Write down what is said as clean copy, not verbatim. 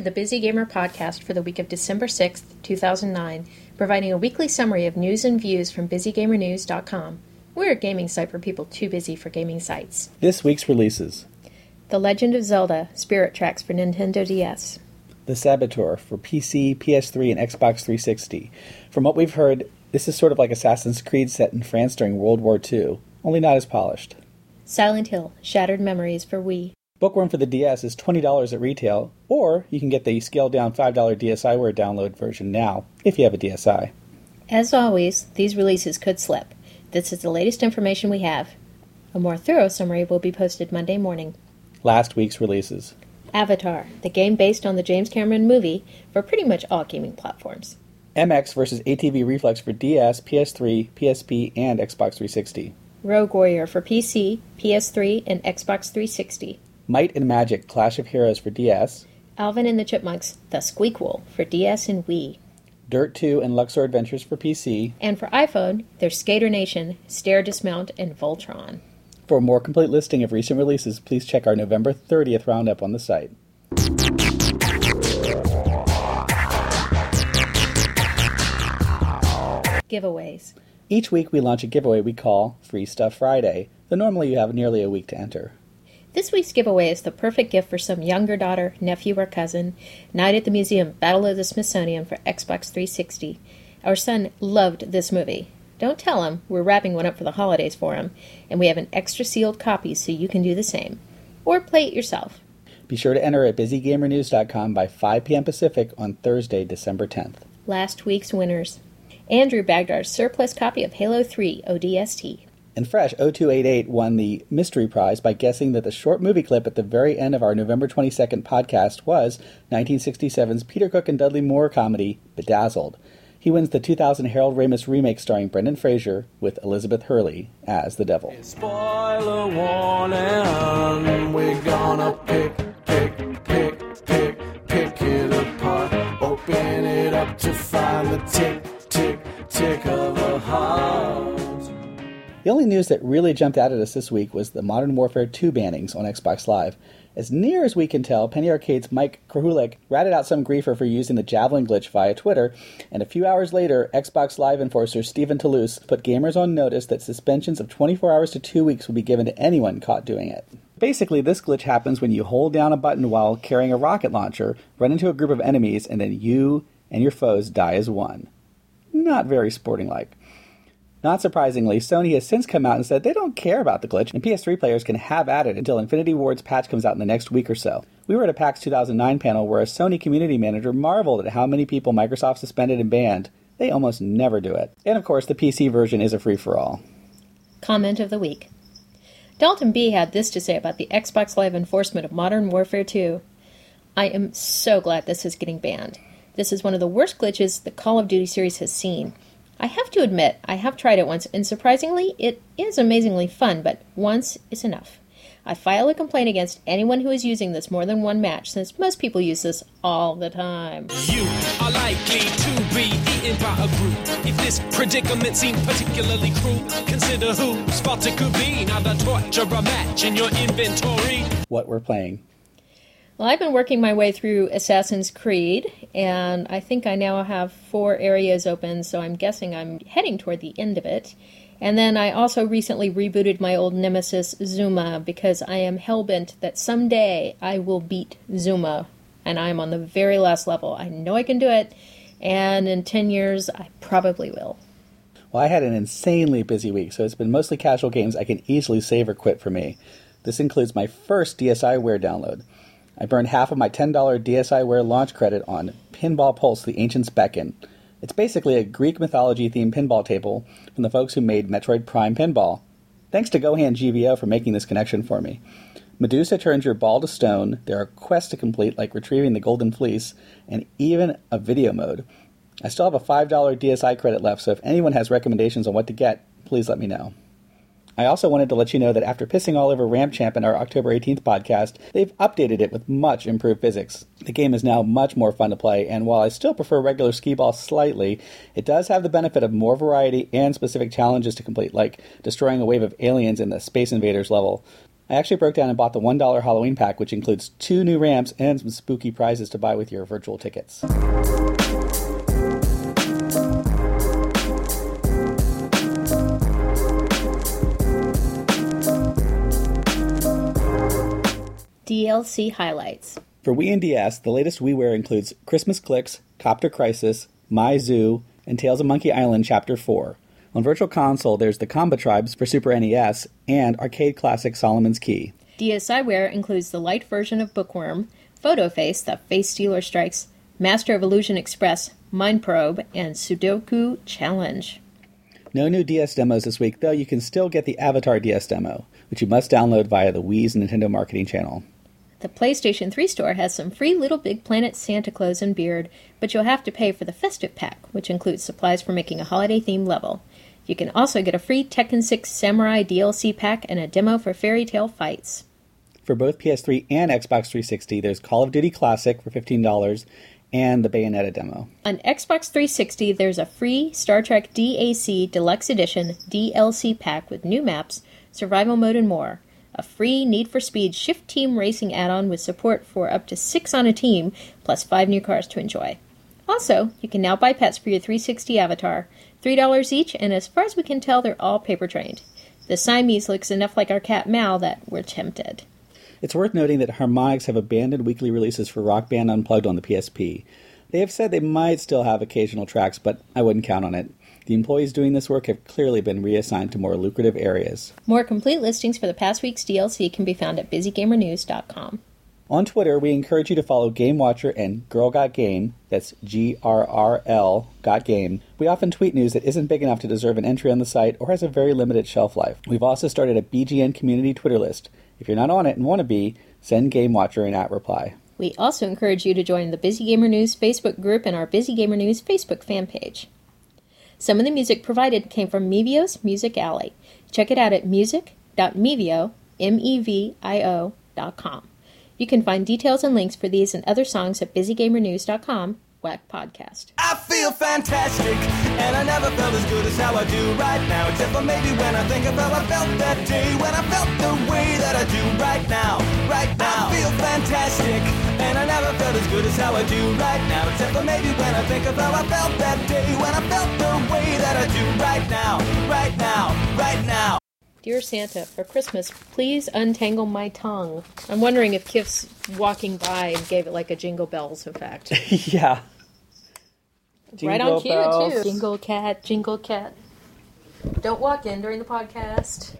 to the Busy Gamer podcast for the week of December 6th, 2009, providing a weekly summary of news and views from BusyGamerNews.com. We're a gaming site for people too busy for gaming sites. This week's releases: The Legend of Zelda Spirit Tracks for Nintendo DS. The Saboteur for PC, PS3, and Xbox 360. From what we've heard, this is sort of like Assassin's Creed set in France during World War II, only not as polished. Silent Hill Shattered Memories for Wii. Bookworm for the DS is $20 at retail, or you can get the scaled-down $5 DSiWare download version now, if you have a DSi. As always, these releases could slip. This is the latest information we have. A more thorough summary will be posted Monday morning. Last week's releases: Avatar, the game based on the James Cameron movie for pretty much all gaming platforms. MX vs. ATV Reflex for DS, PS3, PSP, and Xbox 360. Rogue Warrior for PC, PS3, and Xbox 360. Might and Magic Clash of Heroes for DS. Alvin and the Chipmunks, The Squeakquel for DS and Wii. Dirt 2 and Luxor Adventures for PC. And for iPhone, there's Skater Nation, Stair Dismount, and Voltron. For a more complete listing of recent releases, please check our November 30th roundup on the site. Giveaways. Each week we launch a giveaway we call Free Stuff Friday, though normally you have nearly a week to enter. This week's giveaway is the perfect gift for some younger daughter, nephew, or cousin. Night at the Museum, Battle of the Smithsonian for Xbox 360. Our son loved this movie. Don't tell him, we're wrapping one up for the holidays for him, and we have an extra sealed copy so you can do the same. Or play it yourself. Be sure to enter at BusyGamerNews.com by 5 p.m. Pacific on Thursday, December 10th. Last week's winners: Andrew bagged our surplus copy of Halo 3 ODST. And Fresh 0288 won the mystery prize by guessing that the short movie clip at the very end of our November 22nd podcast was 1967's Peter Cook and Dudley Moore comedy, Bedazzled. He wins the 2000 Harold Ramis remake starring Brendan Fraser with Elizabeth Hurley as the devil. Spoiler warning, we're gonna pick it apart. Open it up to find the tick of a heart. The only news that really jumped out at us this week was the Modern Warfare 2 bannings on Xbox Live. As near as we can tell, Penny Arcade's Mike Krahulik ratted out some griefer for using the Javelin glitch via Twitter, and a few hours later, Xbox Live enforcer Stephen Toulouse put gamers on notice that suspensions of 24 hours to 2 weeks would be given to anyone caught doing it. Basically, this glitch happens when you hold down a button while carrying a rocket launcher, run into a group of enemies, and then you and your foes die as one. Not very sporting-like. Not surprisingly, Sony has since come out and said they don't care about the glitch, and PS3 players can have at it until Infinity Ward's patch comes out in the next week or so. We were at a PAX 2009 panel where a Sony community manager marveled at how many people Microsoft suspended and banned. They almost never do it. And of course, the PC version is a free-for-all. Comment of the week. Dalton B. had this to say about the Xbox Live enforcement of Modern Warfare 2. I am so glad this is getting banned. This is one of the worst glitches the Call of Duty series has seen. I have to admit, I have tried it once, and surprisingly, it is amazingly fun, but once is enough. I file a complaint against anyone who is using this more than one match, since most people use this all the time. You are likely to be eaten by a group. If this predicament seems particularly cruel, consider whose fault it could be. Now the torture a match in your inventory. What we're playing. Well, I've been working my way through Assassin's Creed, and I think I now have 4 areas open, so I'm guessing I'm heading toward the end of it. And then I also recently rebooted my old nemesis, Zuma, because I am hellbent that someday I will beat Zuma, and I'm on the very last level. I know I can do it, and in 10 years, I probably will. Well, I had an insanely busy week, so it's been mostly casual games I can easily save or quit for me. This includes my first DSiWare download. I burned half of my $10 DSiWare launch credit on Pinball Pulse: The Ancients Beckon. It's basically a Greek mythology-themed pinball table from the folks who made Metroid Prime Pinball. Thanks to Gohan GVO for making this connection for me. Medusa turns your ball to stone, there are quests to complete like retrieving the Golden Fleece, and even a video mode. I still have a $5 DSi credit left, so if anyone has recommendations on what to get, please let me know. I also wanted to let you know that after pissing all over Ramp Champ in our October 18th podcast, they've updated it with much improved physics. The game is now much more fun to play, and while I still prefer regular skee-ball slightly, it does have the benefit of more variety and specific challenges to complete, like destroying a wave of aliens in the Space Invaders level. I actually broke down and bought the $1 Halloween pack, which includes 2 new ramps and some spooky prizes to buy with your virtual tickets. DLC highlights. For Wii and DS, the latest WiiWare includes Christmas Clicks, Copter Crisis, My Zoo, and Tales of Monkey Island Chapter 4. On Virtual Console, there's the Comba Tribes for Super NES and arcade classic Solomon's Key. DSiWare includes the light version of Bookworm, Photo Face, The Face Stealer Strikes, Master of Illusion Express, Mind Probe, and Sudoku Challenge. No new DS demos this week, though you can still get the Avatar DS demo, which you must download via the Wii's Nintendo marketing channel. The PlayStation 3 store has some free Little Big Planet Santa Claus and beard, but you'll have to pay for the Festive Pack, which includes supplies for making a holiday-themed level. You can also get a free Tekken 6 Samurai DLC pack and a demo for Fairy Tail Fights. For both PS3 and Xbox 360, there's Call of Duty Classic for $15 and the Bayonetta demo. On Xbox 360, there's a free Star Trek DAC Deluxe Edition DLC pack with new maps, survival mode, and more. A free Need for Speed Shift Team Racing add-on with support for up to 6 on a team, plus 5 new cars to enjoy. Also, you can now buy pets for your 360 avatar, $3 each, and as far as we can tell, they're all paper-trained. The Siamese looks enough like our cat Mal that we're tempted. It's worth noting that Harmonix have abandoned weekly releases for Rock Band Unplugged on the PSP. They have said they might still have occasional tracks, but I wouldn't count on it. The employees doing this work have clearly been reassigned to more lucrative areas. More complete listings for the past week's DLC can be found at BusyGamerNews.com. On Twitter, we encourage you to follow Game Watcher and Girl Got Game, that's GRRL, Got Game. We often tweet news that isn't big enough to deserve an entry on the site or has a very limited shelf life. We've also started a BGN community Twitter list. If you're not on it and want to be, send Game Watcher an @reply. We also encourage you to join the Busy Gamer News Facebook group and our Busy Gamer News Facebook fan page. Some of the music provided came from Mevio's Music Alley. Check it out at music.mevio.com. You can find details and links for these and other songs at BusyGamerNews.com/podcast. I feel fantastic, and I never felt as good as how I do right now. Except for maybe when I think of how I felt that day, when I felt the way that I do right now. Right now, I feel fantastic, and I never felt as good as how I do right now. Except for maybe when I think of how I felt that day, when I felt the way that I do right now. Right now, right now. Dear Santa, for Christmas, please untangle my tongue. I'm wondering if Kif's walking by and gave it like a Jingle Bells effect. Yeah. Right on cue, too. Jingle cat, jingle cat. Don't walk in during the podcast.